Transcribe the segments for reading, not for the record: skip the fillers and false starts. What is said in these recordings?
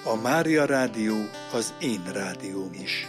A Mária Rádió az én rádióm is.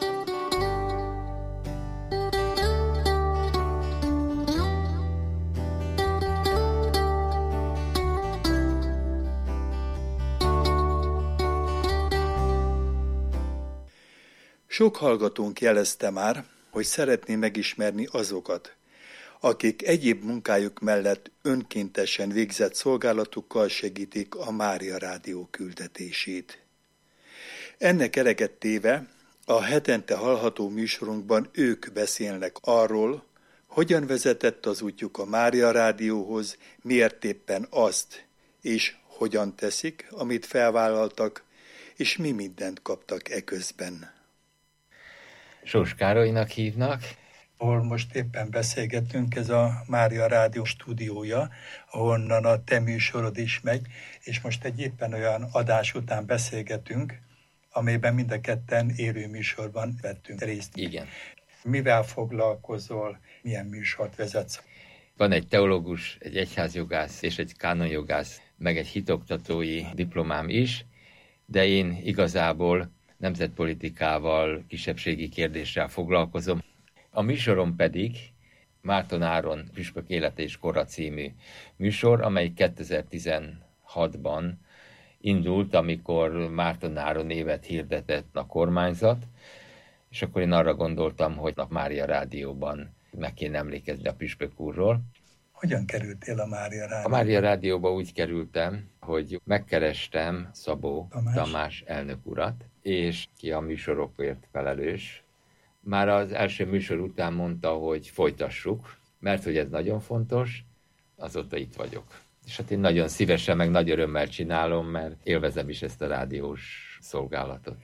Sok hallgatónk jelezte már, hogy szeretné megismerni azokat, akik egyéb munkájuk mellett önkéntesen végzett szolgálatukkal segítik a Mária Rádió küldetését. Ennek eleget téve a hetente hallható műsorunkban ők beszélnek arról, hogyan vezetett az útjuk a Mária Rádióhoz, miért éppen azt, és hogyan teszik, amit felvállaltak, és mi mindent kaptak eközben. Sós Károlynak hívnak. Ahol most éppen beszélgetünk, ez a Mária Rádió stúdiója, ahonnan a te műsorod is megy, és most egy éppen olyan adás után beszélgetünk, amelyben mind a ketten élő műsorban vettünk részt. Igen. Mivel foglalkozol, milyen műsort vezetsz? Van egy teológus, egy egyházjogász és egy kánonjogász, meg egy hitoktatói diplomám is, de én igazából nemzetpolitikával, kisebbségi kérdéssel foglalkozom. A műsorom pedig Márton Áron Püspök élete és kora című műsor, amely 2016-ban indult, amikor Márton Áron évet hirdetett a kormányzat, és akkor én arra gondoltam, hogy a Mária Rádióban meg kéne emlékezni a Püspök úrról. Hogyan kerültél a Mária Rádióba? A Mária Rádióba úgy kerültem, hogy megkerestem Szabó Tamás elnök urat, és ki a műsorokért felelős. Már az első műsor után mondta, hogy folytassuk, mert hogy ez nagyon fontos, azóta itt vagyok. És hát én nagyon szívesen, meg nagy örömmel csinálom, mert élvezem is ezt a rádiós szolgálatot.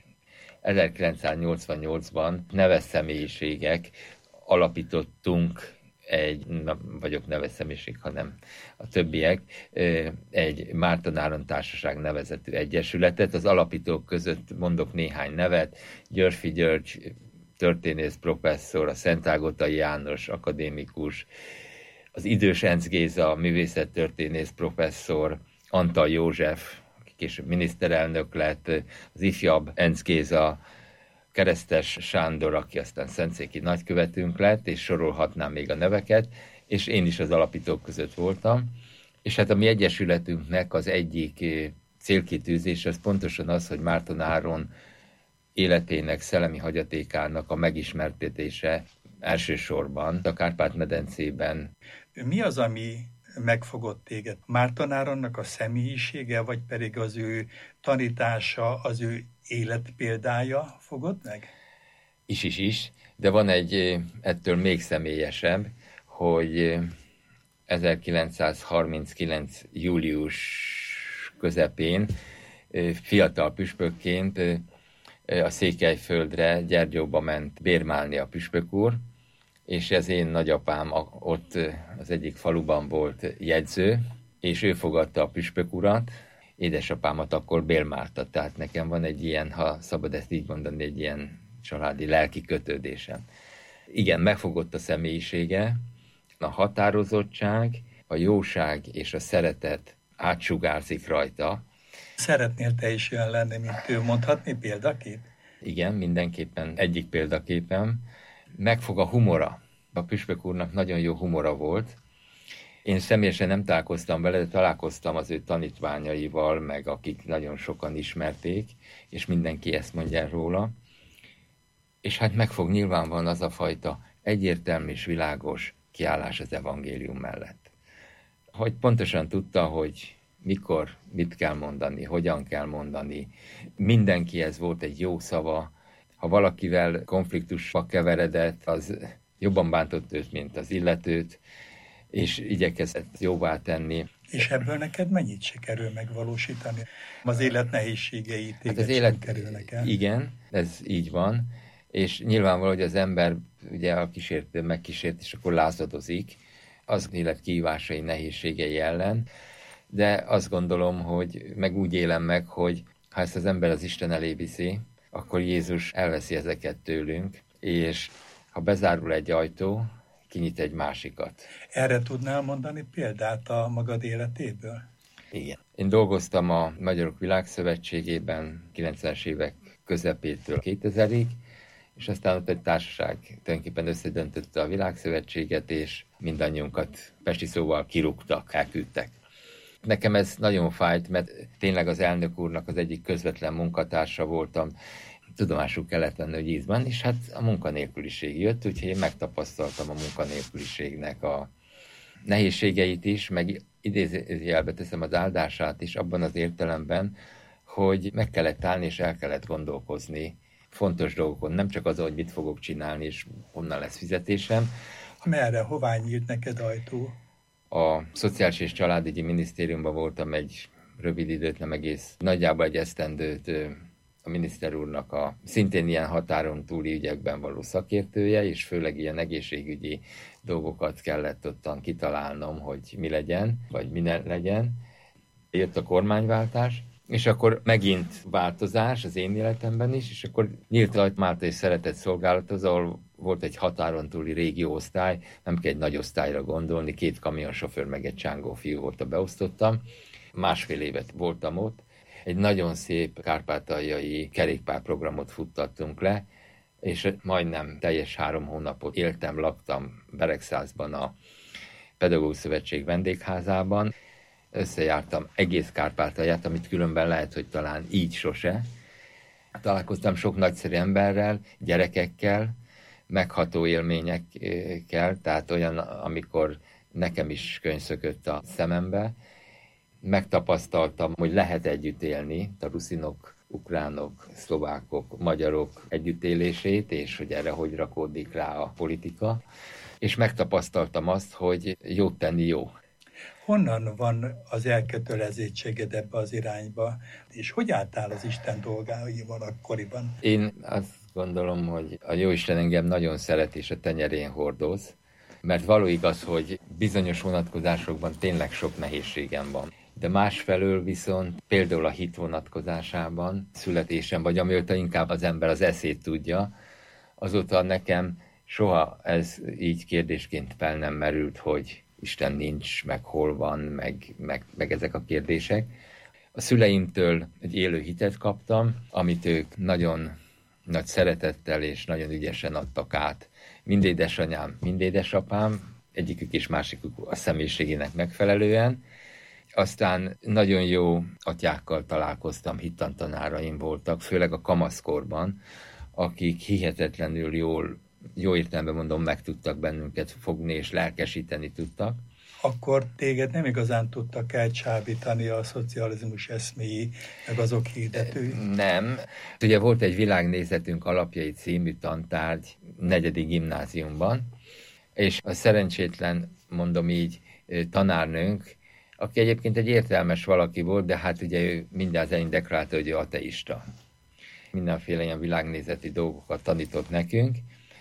1988-ban neves személyiségek alapítottunk nem vagyok neves személyiség, hanem a többiek, egy Márton Áron Társaság nevezetű egyesületet. Az alapítók között mondok néhány nevet: Györffy György, történész professzor, a Szentágotai János, akadémikus, az idős Encz Géza, művészettörténész professzor, Antal József, aki később miniszterelnök lett, az ifjabb Encz Géza, Keresztes Sándor, aki aztán szentszéki nagykövetünk lett, és sorolhatnám még a neveket, és én is az alapítók között voltam. És hát a mi egyesületünknek az egyik célkitűzés az pontosan az, hogy Márton Áron életének, szellemi hagyatékának a megismertetése elsősorban a Kárpát-medencében. Mi az, ami megfogott téged? Márton Áronnak a személyisége, vagy pedig az ő tanítása, az ő életpéldája fogott meg? Is, de van egy ettől még személyesebb, hogy 1939. július közepén fiatal püspökként a Székelyföldre, Gyergyóba ment bérmálni a püspök úr, és az én nagyapám ott az egyik faluban volt jegyző, és ő fogadta a püspök urat, édesapámat akkor bérmálta, tehát nekem van egy ilyen, ha szabad ezt így mondani, egy ilyen családi lelki kötődésem. Igen, megfogott a személyisége, a határozottság, a jóság és a szeretet átsugárzik rajta. Szeretnél te is olyan lenni, mint ő, mondhatni példakép? Igen, mindenképpen egyik példaképem. Megfog a humora. A püspök úrnak nagyon jó humora volt. Én személyesen nem találkoztam vele, de találkoztam az ő tanítványaival, meg akik nagyon sokan ismerték, és mindenki ezt mondja róla. És hát megfog nyilvánvalóan az a fajta egyértelmű és világos kiállás az evangélium mellett. Hogy pontosan tudta, hogy mikor, mit kell mondani, hogyan kell mondani. Mindenkihez volt egy jó szava. Ha valakivel konfliktusba keveredett, az jobban bántott őt, mint az illetőt, és igyekezett jóvá tenni. És ebből neked mennyit sikerül megvalósítani? Az élet nehézségei téged az élet, kerülnek el? Igen, ez így van, és nyilvánvaló, hogy az ember ugye a kísértő megkísért, és akkor lázadozik az élet kihívásai, nehézségei ellen, de azt gondolom, hogy meg úgy élem meg, hogy ha ezt az ember az Isten elé viszi, akkor Jézus elveszi ezeket tőlünk, és ha bezárul egy ajtó, kinyit egy másikat. Erre tudnál mondani példát a magad életéből? Igen. Én dolgoztam a Magyarok Világszövetségében 90-es évek közepétől 2000-ig, és aztán ott egy társaság tulajdonképpen összedöntötte a Világszövetséget, és mindannyiunkat pesti szóval kirúgtak, elküldtek. Nekem ez nagyon fájt, mert tényleg az elnök úrnak az egyik közvetlen munkatársa voltam, tudomásul kellett venni, hogy ízben, és hát a munkanélküliség jött, úgyhogy én megtapasztaltam a munkanélküliségnek a nehézségeit is, meg idézőjelbe teszem az áldását is abban az értelemben, hogy meg kellett állni és el kellett gondolkozni fontos dolgokon, nem csak azon, hogy mit fogok csinálni és honnan lesz fizetésem. Merre, hová nyílt neked ajtó? A Szociális és Családügyi Minisztériumban voltam egy rövid időt, nem egész, nagyjából egy esztendőt a miniszter úrnak a szintén ilyen határon túli ügyekben való szakértője, és főleg ilyen egészségügyi dolgokat kellett ottan kitalálnom, hogy mi legyen, vagy mi ne legyen. Jött a kormányváltás, és akkor megint változás az én életemben is, és akkor nyílt a Málta és Szeretett Szolgálathoz, ahol volt egy határon túli régióosztály, nem kell egy nagy osztályra gondolni, 2 kamionsofőr meg egy csángó fiú volt, beosztottam. 1,5 évet voltam ott. Egy nagyon szép kárpátaljai kerékpárprogramot futtattunk le, és majdnem teljes 3 hónapot éltem, laktam Beregszázban a Pedagógus Szövetség vendégházában. Összejártam egész Kárpátalját, amit különben lehet, hogy talán így sose. Találkoztam sok nagyszerű emberrel, gyerekekkel, megható élményekkel, tehát olyan, amikor nekem is könyv szökött a szemembe. Megtapasztaltam, hogy lehet együtt élni, a ruszinok, ukránok, szlovákok, magyarok együttélését, és hogy erre hogy rakódik rá a politika. És megtapasztaltam azt, hogy jót tenni jó. Honnan van az elkötelezettséged ebbe az irányba, és hogy álltál az Isten dolgaival akkoriban? Én azt gondolom, hogy a Jóisten engem nagyon szeret, és a tenyerén hordoz, mert való igaz, hogy bizonyos vonatkozásokban tényleg sok nehézségem van. De másfelől viszont például a hit vonatkozásában, születésem, vagy amióta inkább az ember az eszét tudja, azóta nekem soha ez így kérdésként fel nem merült, hogy Isten nincs, meg hol van, meg ezek a kérdések. A szüleimtől egy élő hitet kaptam, amit ők nagyon nagy szeretettel és nagyon ügyesen adtak át. Mind édesanyám, mind édesapám, egyikük és másikuk a személyiségének megfelelően. Aztán nagyon jó atyákkal találkoztam, hittanttanáraim voltak, főleg a kamaszkorban, akik hihetetlenül jó értelemben mondom, meg tudtak bennünket fogni és lelkesíteni tudtak. Akkor téged nem igazán tudtak elcsábítani a szocializmus eszméi, meg azok hirdetői? Nem. Ugye volt egy Világnézetünk alapjai című tantárgy 4. gimnáziumban, és a szerencsétlen, mondom így, tanárnőnk, aki egyébként egy értelmes valaki volt, de hát ugye ő mindaz elején deklarálta, hogy ő ateista. Mindenféle ilyen világnézeti dolgokat tanított nekünk.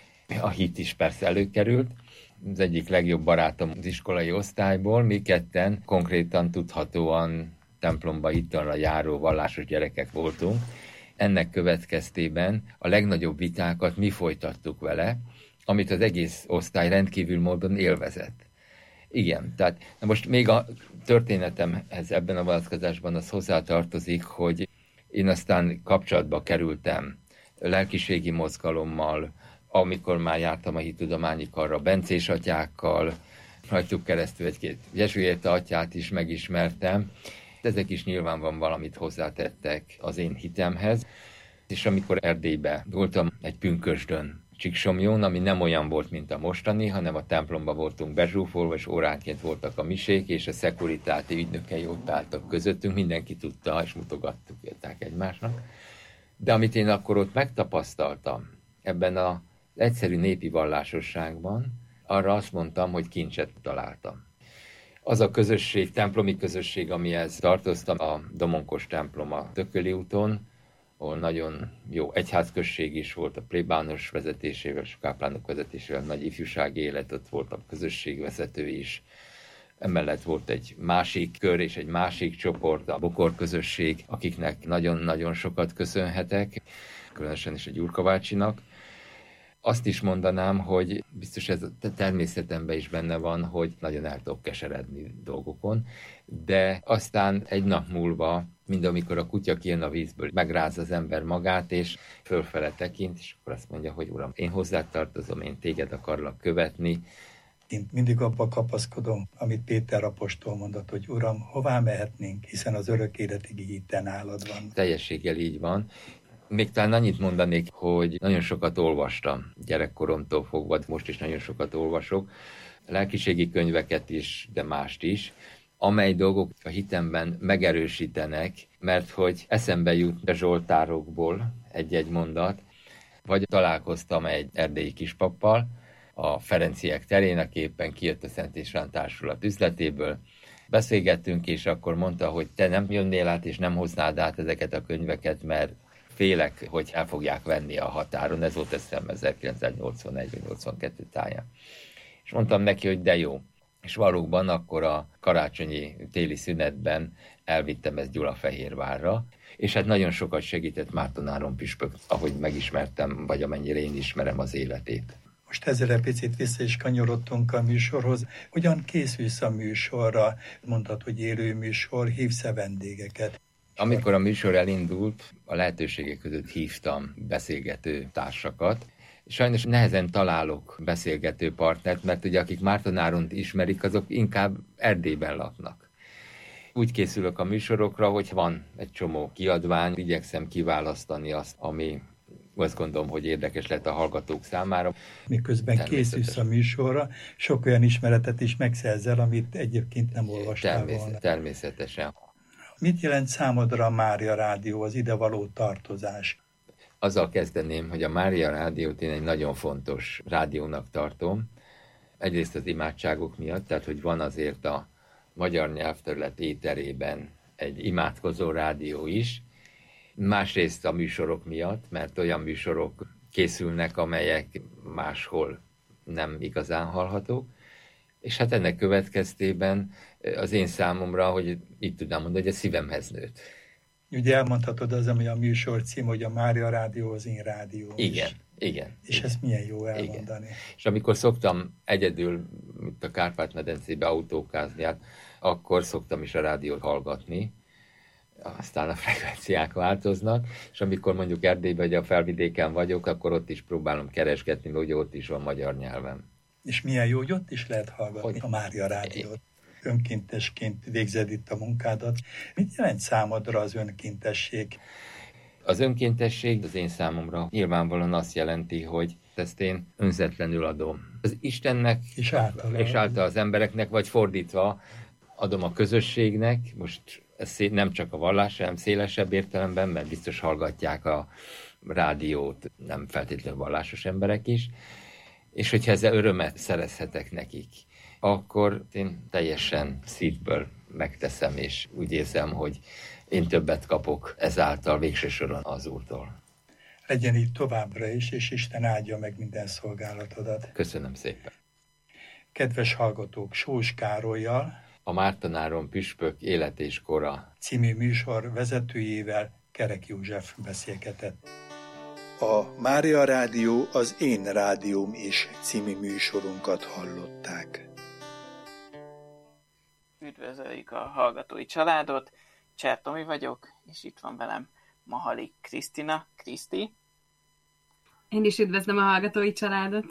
A hit is persze előkerült. Az egyik legjobb barátom az iskolai osztályból, mi ketten konkrétan tudhatóan templomba italra járó vallásos gyerekek voltunk. Ennek következtében a legnagyobb vitákat mi folytattuk vele, amit az egész osztály rendkívül módon élvezett. Igen, tehát na most még a történetemhez ebben a vonatkozásban az hozzátartozik, hogy én aztán kapcsolatba kerültem lelkiségi mozgalommal, amikor már jártam a hittudományi karra, bencés atyákkal, rajtuk keresztül egy-két jezsuita atyát is megismertem. Ezek is nyilván van valamit hozzátettek az én hitemhez. És amikor Erdélybe voltam egy pünkösdön, Csíksomlyón, ami nem olyan volt, mint a mostani, hanem a templomba voltunk bezsúfolva, és óránként voltak a misék, és a szekuritáti ügynökei ott álltak közöttünk, mindenki tudta, és mutogattuk egymásnak. De amit én akkor ott megtapasztaltam, ebben az egyszerű népi vallásosságban, arra azt mondtam, hogy kincset találtam. Az a közösség, templomi közösség, amihez tartoztam, a Domonkos templom a Tököli úton, ahol nagyon jó egyházközség is volt, a plébános vezetésével, és a káplánok vezetésével nagy ifjúsági élet, ott volt a közösségvezető is. Emellett volt egy másik kör és egy másik csoport, a Bokor közösség, akiknek nagyon-nagyon sokat köszönhetek, különösen is a Gyurka bácsinak. Azt is mondanám, hogy biztos ez a természetemben is benne van, hogy nagyon el tudok keseredni dolgokon, de aztán egy nap múlva, mind amikor a kutya kijön a vízből, megráz az ember magát, és fölfele tekint, és akkor azt mondja, hogy Uram, én hozzád tartozom, én téged akarlak követni. Én mindig abba kapaszkodom, amit Péter apostol mondott, hogy Uram, hová mehetnénk, hiszen az örök életig így te nálad van. Teljességgel így van. Még talán annyit mondanék, hogy nagyon sokat olvastam gyerekkoromtól fogva, most is nagyon sokat olvasok, lelkiségi könyveket is, de mást is, amely dolgok a hitemben megerősítenek, mert hogy eszembe jut a zsoltárokból egy-egy mondat, vagy találkoztam egy erdélyi kispappal, a Ferenciek terén, aki éppen kijött a Szent István Társulat üzletéből. Beszélgettünk, és akkor mondta, hogy te nem jönnél át, és nem hoznád át ezeket a könyveket, mert félek, hogy el fogják venni a határon. Ez volt eszem 1981 vagy 82 táján. És mondtam neki, hogy de jó. És valóban akkor a karácsonyi téli szünetben elvittem ezt Gyulafehérvárra, és hát nagyon sokat segített Márton Áron püspök, ahogy megismertem, vagy amennyire én ismerem az életét. Most ezzel egy picit vissza is kanyarodtunk a műsorhoz. Hogyan készülsz a műsorra? Mondtad, hogy élő műsor, hívsz-e vendégeket? Amikor a műsor elindult, a lehetőségek között hívtam beszélgető társakat. Sajnos nehezen találok beszélgető partnert, mert ugye akik Márton Áront ismerik, azok inkább Erdélyben laknak. Úgy készülök a műsorokra, hogy van egy csomó kiadvány, igyekszem kiválasztani azt, ami azt gondolom, hogy érdekes lett a hallgatók számára. Miközben készülsz a műsorra, sok olyan ismeretet is megszerzel, amit egyébként nem olvastál volna. Természetesen. Mit jelent számodra a Mária Rádió, az ide való tartozás? Azzal kezdeném, hogy a Mária Rádiót én egy nagyon fontos rádiónak tartom. Egyrészt az imádságok miatt, tehát hogy van azért a magyar nyelvterület éterében egy imádkozó rádió is. Másrészt a műsorok miatt, mert olyan műsorok készülnek, amelyek máshol nem igazán hallhatók. És hát ennek következtében az én számomra, hogy így tudnám mondani, hogy a szívemhez nőtt. Ugye elmondhatod az, ami a műsor cím, hogy a Mária Rádió az én rádió. Igen. És ezt milyen jó elmondani. Igen. És amikor szoktam egyedül itt a Kárpát-medencébe autókázni, hát akkor szoktam is a rádiót hallgatni, aztán a frekvenciák változnak, és amikor mondjuk Erdélyben vagy a felvidéken vagyok, akkor ott is próbálom keresgetni, mert ugye ott is van magyar nyelven. És milyen jó, hogy ott is lehet hallgatni a Mária Rádiót. Önkéntesként végzed itt a munkádat. Mit jelent számodra az önkéntesség? Az önkéntesség az én számomra nyilvánvalóan azt jelenti, hogy ezt én önzetlenül adom. Az Istennek és által az embereknek, vagy fordítva adom a közösségnek, most ez nem csak a vallás, hanem szélesebb értelemben, mert biztos hallgatják a rádiót, nem feltétlenül vallásos emberek is, és hogyha ezzel örömet szerezhetek nekik, akkor én teljesen szívből megteszem, és úgy érzem, hogy én többet kapok ezáltal végső soron az Úrtól. Legyen így továbbra is, és Isten áldja meg minden szolgálatodat. Köszönöm szépen. Kedves hallgatók, Sós Károllyal, a Márton Áron püspök élet és kora című műsor vezetőjével Kerek József beszélgetett. A Mária Rádió az Én Rádióm is című műsorunkat hallották. Üdvözöljük a hallgatói családot, Cser Tomi vagyok, és itt van velem Mahalik Krisztina, Kriszti. Én is üdvözlöm a hallgatói családot.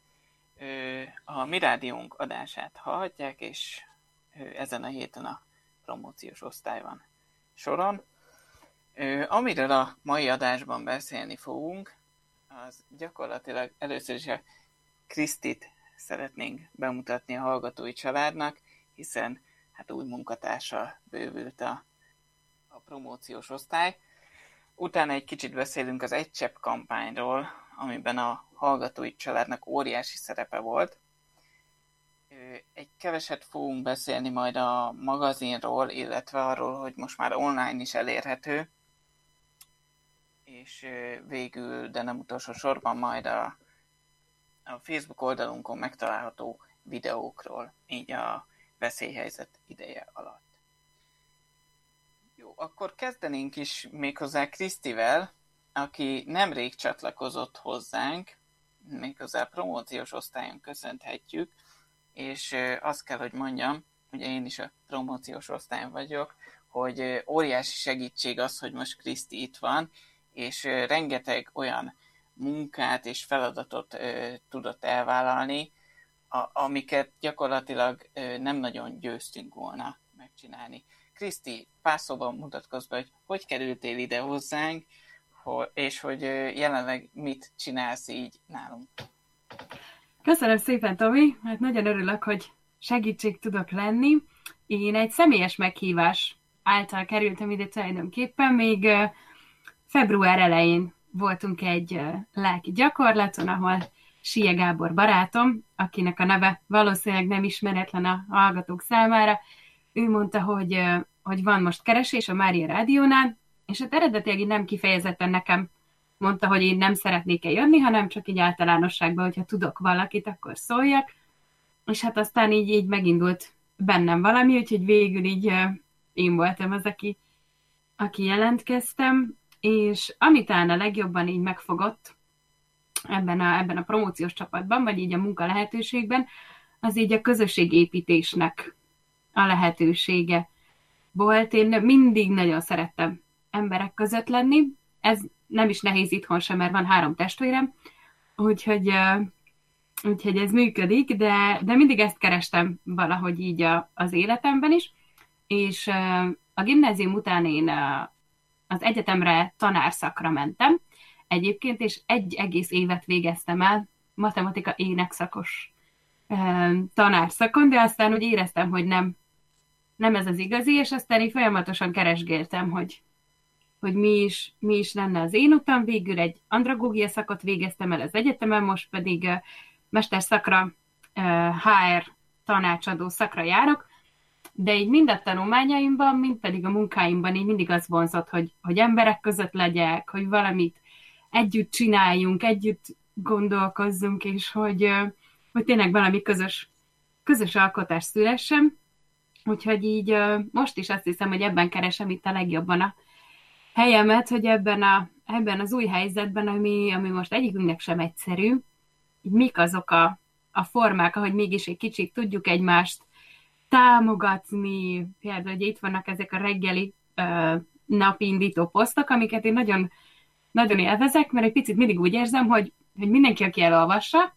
A mi rádiónk adását hallhatják, és ezen a héten a promóciós osztály van soron. Amiről a mai adásban beszélni fogunk, az gyakorlatilag először is a Krisztit szeretnénk bemutatni a hallgatói családnak, hiszen hát új munkatársal bővült a promóciós osztály. Utána egy kicsit beszélünk az Egy Csepp kampányról, amiben a hallgatói családnak óriási szerepe volt. Egy keveset fogunk beszélni majd a magazinról, illetve arról, hogy most már online is elérhető. És végül, de nem utolsó sorban majd a Facebook oldalunkon megtalálható videókról, így a veszélyhelyzet ideje alatt. Jó, akkor kezdenénk is méghozzá Krisztivel, aki nemrég csatlakozott hozzánk, méghozzá a promóciós osztályon köszönhetjük, és azt kell, hogy mondjam, ugye én is a promóciós osztályon vagyok, hogy óriási segítség az, hogy most Kriszti itt van, és rengeteg olyan munkát és feladatot tudott elvállalni, amiket gyakorlatilag nem nagyon győztünk volna megcsinálni. Kriszti, pár szóban mutatkozz be, hogy kerültél ide hozzánk, és hogy jelenleg mit csinálsz így nálunk. Köszönöm szépen, Tomi. Hát nagyon örülök, hogy segítség tudok lenni. Én egy személyes meghívás által kerültem ide tulajdonképpen, még február elején voltunk egy lelki gyakorlaton, ahol Sie Gábor barátom, akinek a neve valószínűleg nem ismeretlen a hallgatók számára, ő mondta, hogy van most keresés a Mária Rádiónál, és hát eredetileg nem kifejezetten nekem mondta, hogy én nem szeretnék jönni, hanem csak így általánosságban, hogyha tudok valakit, akkor szóljak. És hát aztán így megindult bennem valami, úgyhogy végül így én voltam az, aki jelentkeztem, és ami talán a legjobban így megfogott ebben a promóciós csapatban, vagy így a munka lehetőségben, az így a közösségépítésnek a lehetősége volt. Én mindig nagyon szerettem emberek között lenni. Ez nem is nehéz itthon sem, mert van 3 testvérem, úgyhogy ez működik, de mindig ezt kerestem valahogy így az életemben is, és a gimnázium után én az egyetemre tanárszakra mentem egyébként, és 1 egész évet végeztem el matematika énekszakos tanárszakon, de aztán úgy éreztem, hogy nem ez az igazi, és aztán így folyamatosan keresgéltem, hogy mi is lenne az én utam. Végül egy andragógia szakot végeztem el az egyetemen, most pedig mesterszakra, HR tanácsadó szakra járok, de így mind a tanulmányaimban, mind pedig a munkáimban így mindig az vonzott, hogy emberek között legyek, hogy valamit együtt csináljunk, együtt gondolkozzunk, és hogy tényleg valami közös alkotás szülessen. Úgyhogy így most is azt hiszem, hogy ebben keresem itt a legjobban a helyemet, hogy ebben az új helyzetben, ami most egyikünknek sem egyszerű, így mik azok a formák, ahogy mégis egy kicsit tudjuk egymást támogatni. Például, hogy itt vannak ezek a reggeli napindító posztok, amiket én nagyon, nagyon élvezek, mert egy picit mindig úgy érzem, hogy mindenki, aki elolvassa,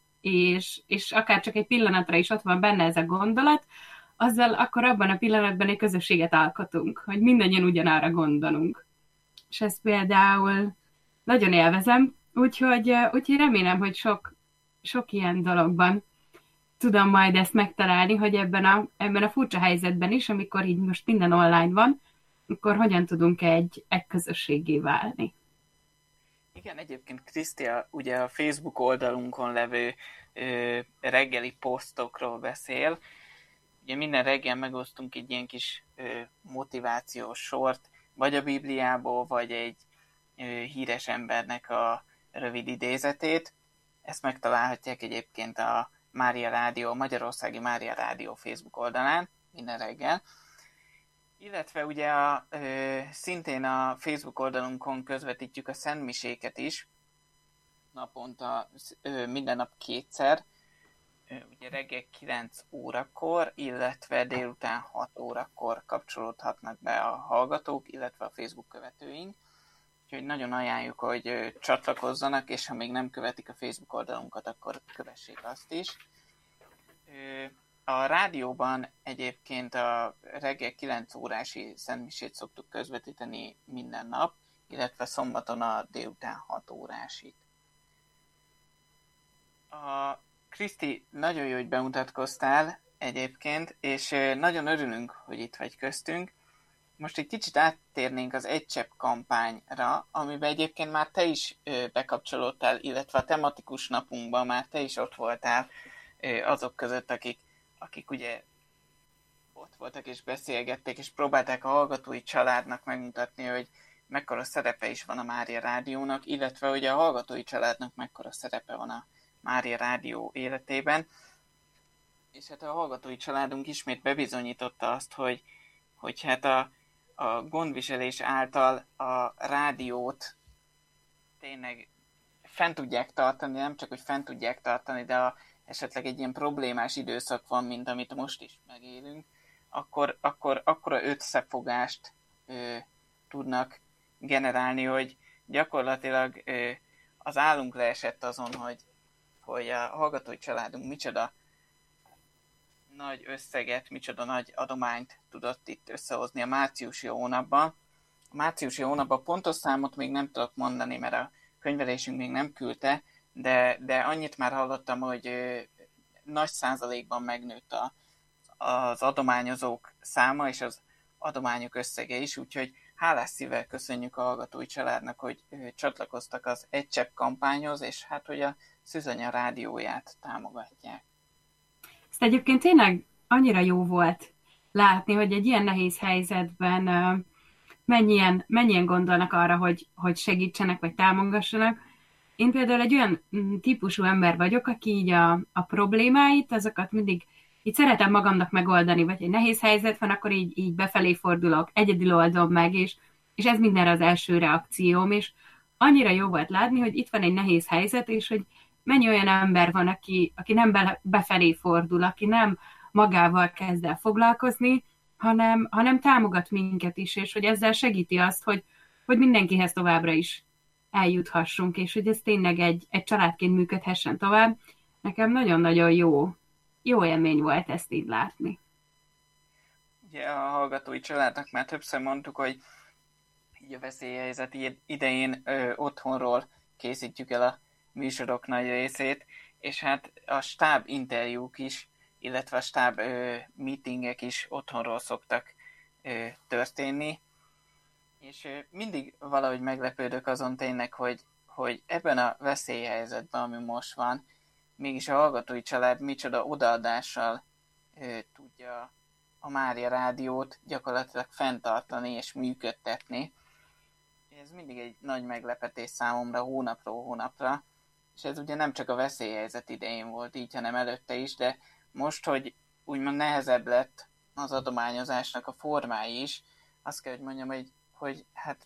és akár csak egy pillanatra is ott van benne ez a gondolat, azzal akkor abban a pillanatban egy közösséget alkotunk, hogy mindannyian ugyanarra gondolunk. És ezt például nagyon élvezem, úgyhogy remélem, hogy sok ilyen dologban tudom majd ezt megtalálni, hogy ebben a furcsa helyzetben is, amikor így most minden online van, akkor hogyan tudunk egy közösségé válni. Igen, egyébként Kriszti ugye a Facebook oldalunkon levő reggeli posztokról beszél. Ugye minden reggel megosztunk egy ilyen kis motivációs sort, vagy a Bibliából, vagy egy híres embernek a rövid idézetét. Ezt megtalálhatják egyébként a Mária Rádió, Magyarországi Mária Rádió Facebook oldalán minden reggel. Illetve ugye szintén a Facebook oldalunkon közvetítjük a szentmiséket is, naponta, minden nap 2-szer, ugye reggel 9 órakor, illetve délután 6 órakor kapcsolódhatnak be a hallgatók, illetve a Facebook követőink. Úgyhogy nagyon ajánljuk, hogy csatlakozzanak, és ha még nem követik a Facebook oldalunkat, akkor kövessék azt is. A rádióban egyébként a reggel 9 órási szentmisét szoktuk közvetíteni minden nap, illetve szombaton a délután 6 órásit. Kriszti, nagyon jó, hogy bemutatkoztál egyébként, és nagyon örülünk, hogy itt vagy köztünk. Most egy kicsit áttérnénk az Egy Csepp kampányra, amiben egyébként már te is bekapcsolódtál, illetve a tematikus napunkban már te is ott voltál azok között, akik ugye ott voltak és beszélgették, és próbálták a hallgatói családnak megmutatni, hogy mekkora szerepe is van a Mária Rádiónak, illetve hogy a hallgatói családnak mekkora szerepe van a Mária Rádió életében. És hát a hallgatói családunk ismét bebizonyította azt, hogy hát a gondviselés által a rádiót tényleg fent tudják tartani, nem csak, hogy fent tudják tartani, de ha esetleg egy ilyen problémás időszak van, mint amit most is megélünk, akkor összefogást tudnak generálni, hogy gyakorlatilag az állunk leesett azon, hogy a hallgatói családunk micsoda nagy összeget, micsoda nagy adományt tudott itt összehozni a márciusi hónapban. A márciusi hónapban pontos számot még nem tudok mondani, mert a könyvelésünk még nem küldte, de annyit már hallottam, hogy nagy százalékban megnőtt az adományozók száma és az adományok összege is, úgyhogy hálás szívvel köszönjük a hallgatói családnak, hogy csatlakoztak az Egy Csepp kampányhoz, és hát, hogy a Szűzanya rádióját támogatják. Ezt egyébként tényleg annyira jó volt látni, hogy egy ilyen nehéz helyzetben mennyien gondolnak arra, hogy segítsenek, vagy támogassanak. Én például egy olyan típusú ember vagyok, aki így a problémáit, azokat mindig így szeretem magamnak megoldani, vagy egy nehéz helyzet van, akkor így befelé fordulok, egyedül oldom meg, és ez mindenre az első reakcióm, és annyira jó volt látni, hogy itt van egy nehéz helyzet, és hogy mennyi olyan ember van, aki nem befelé fordul, aki nem magával kezd el foglalkozni, hanem támogat minket is, és hogy ezzel segíti azt, hogy mindenkihez továbbra is eljuthassunk, és hogy ez tényleg egy családként működhessen tovább. Nekem nagyon-nagyon jó élmény volt ezt így látni. Ugye a hallgatói családnak már többször mondtuk, hogy így a veszélyhelyzet idején otthonról készítjük el a műsorok nagy részét, és hát a stáb interjúk is, illetve a stáb meetingek is otthonról szoktak történni, és mindig valahogy meglepődök azon tényleg, hogy ebben a veszélyhelyzetben, ami most van, mégis a hallgatói család micsoda odaadással tudja a Mária Rádiót gyakorlatilag fenntartani és működtetni. Ez mindig egy nagy meglepetés számomra hónapról hónapra, és ez ugye nem csak a veszélyhelyzet idején volt így, hanem előtte is, de most, hogy úgymond nehezebb lett az adományozásnak a formái is, azt kell, hogy mondjam, hogy hát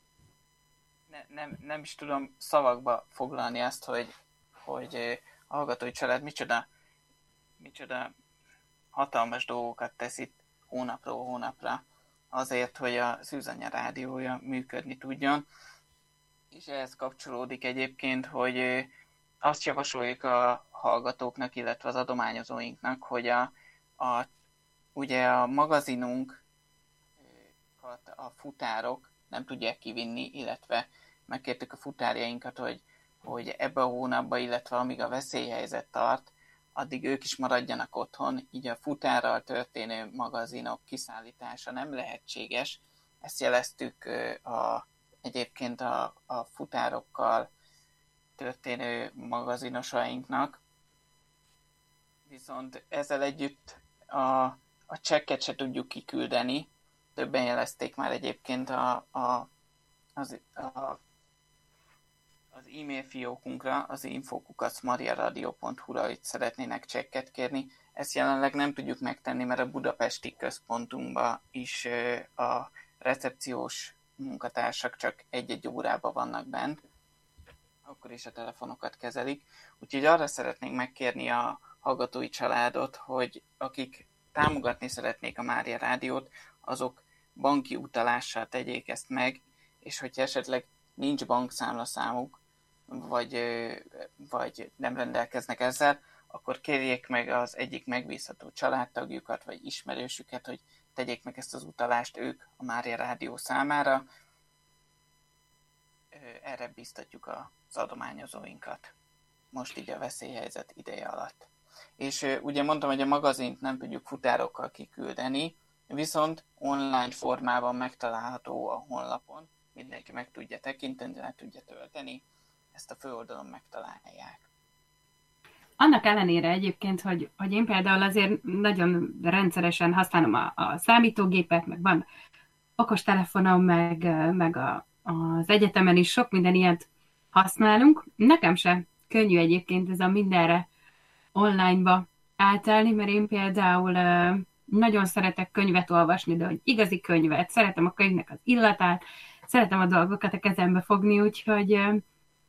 nem is tudom szavakba foglalni azt, hogy a hallgatói család micsoda hatalmas dolgokat tesz itt hónapról hónapra azért, hogy a Szűzanya rádiója működni tudjon. És ehhez kapcsolódik egyébként, hogy azt javasoljuk a hallgatóknak, illetve az adományozóinknak, hogy ugye a magazinunkat a futárok nem tudják kivinni, illetve megkértük a futárjainkat, hogy ebbe a hónapban, illetve amíg a veszélyhelyzet tart, addig ők is maradjanak otthon, így a futárral történő magazinok kiszállítása nem lehetséges. Ezt jeleztük egyébként a futárokkal történő magazinosainknak. Viszont ezzel együtt a csekket se tudjuk kiküldeni. Többen jelezték már egyébként az e-mail fiókunkra, az info@mariaradio.hu-ra, hogy szeretnének csekket kérni. Ezt jelenleg nem tudjuk megtenni, mert a budapesti központunkban is a recepciós munkatársak csak egy-egy órában vannak bent, akkor is a telefonokat kezelik. Úgyhogy arra szeretnénk megkérni a hallgatói családot, hogy akik támogatni szeretnék a Mária Rádiót, azok banki utalással tegyék ezt meg, és hogyha esetleg nincs bankszámlaszámuk, vagy nem rendelkeznek ezzel, akkor kérjék meg az egyik megbízható családtagjukat, vagy ismerősüket, hogy tegyék meg ezt az utalást ők a Mária Rádió számára. Erre biztatjuk az adományozóinkat most így a veszélyhelyzet ideje alatt. És ugye mondtam, hogy a magazint nem tudjuk futárokkal kiküldeni, viszont online formában megtalálható a honlapon, mindenki meg tudja tekinteni, le tudja tölteni, ezt a főoldalon megtalálják. Annak ellenére egyébként, hogy én például azért nagyon rendszeresen használom a számítógépet, meg van okostelefonom, meg az egyetemen is sok minden ilyet használunk. Nekem sem könnyű egyébként ez a mindenre online-ba átállni, mert én például nagyon szeretek könyvet olvasni, de hogy igazi könyvet, szeretem a könyvnek az illatát, szeretem a dolgokat a kezembe fogni, úgyhogy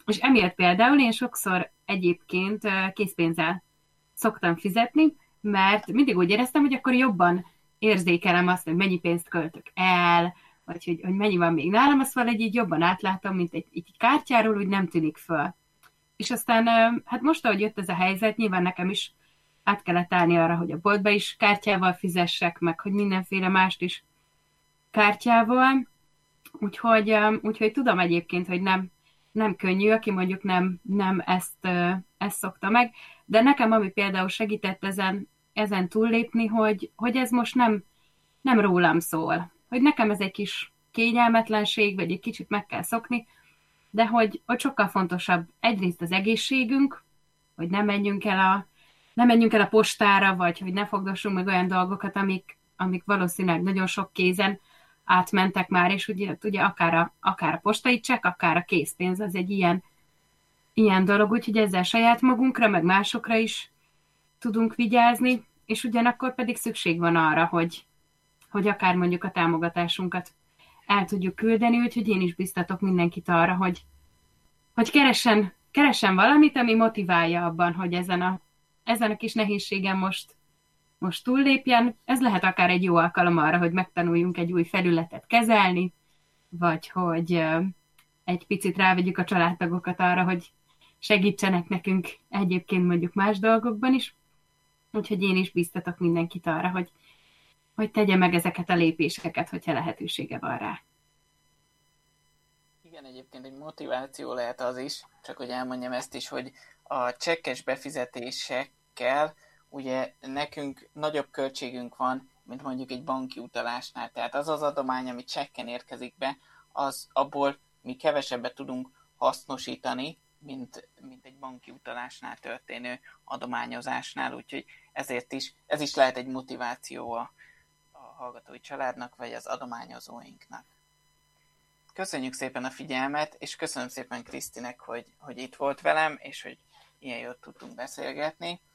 És emiatt például én sokszor egyébként készpénzzel szoktam fizetni, mert mindig úgy éreztem, hogy akkor jobban érzékelem azt, hogy mennyi pénzt költök el, vagy hogy mennyi van még nálam, azt valahogy így jobban átlátom, mint egy kártyáról, úgy nem tűnik föl. És aztán, hát most, ahogy jött ez a helyzet, nyilván nekem is át kellett állni arra, hogy a boltba is kártyával fizessek, meg hogy mindenféle mást is kártyával. Úgyhogy tudom egyébként, hogy nem könnyű, aki mondjuk nem ezt szokta meg, de nekem ami például segített ezen túllépni, hogy ez most nem rólam szól. Hogy nekem ez egy kis kényelmetlenség, vagy egy kicsit meg kell szokni, de hogy sokkal fontosabb egyrészt az egészségünk, hogy nem menjünk el a postára, vagy hogy ne fogdossunk meg olyan dolgokat, amik valószínűleg nagyon sok kézen átmentek már, és ugye akár a postai csekk, akár a készpénz, az egy ilyen dolog, úgyhogy ezzel saját magunkra, meg másokra is tudunk vigyázni, és ugyanakkor pedig szükség van arra, hogy akár mondjuk a támogatásunkat el tudjuk küldeni, úgyhogy én is biztatok mindenkit arra, hogy keressen valamit, ami motiválja abban, hogy ezen a kis nehézségen most túllépjen. Ez lehet akár egy jó alkalom arra, hogy megtanuljunk egy új felületet kezelni, vagy hogy egy picit rávegyük a családtagokat arra, hogy segítsenek nekünk egyébként mondjuk más dolgokban is. Úgyhogy én is biztatok mindenkit arra, hogy tegye meg ezeket a lépéseket, hogyha lehetősége van rá. Igen, egyébként egy motiváció lehet az is, csak hogy elmondjam ezt is, hogy a csekkes befizetésekkel ugye nekünk nagyobb költségünk van, mint mondjuk egy banki utalásnál. Tehát az az adomány, ami csekken érkezik be, abból mi kevesebbet tudunk hasznosítani, mint egy banki utalásnál történő adományozásnál, úgyhogy ezért is, ez is lehet egy motiváció a hallgatói családnak, vagy az adományozóinknak. Köszönjük szépen a figyelmet, és köszönöm szépen Krisztinek, hogy itt volt velem, és hogy ilyen jót tudtunk beszélgetni.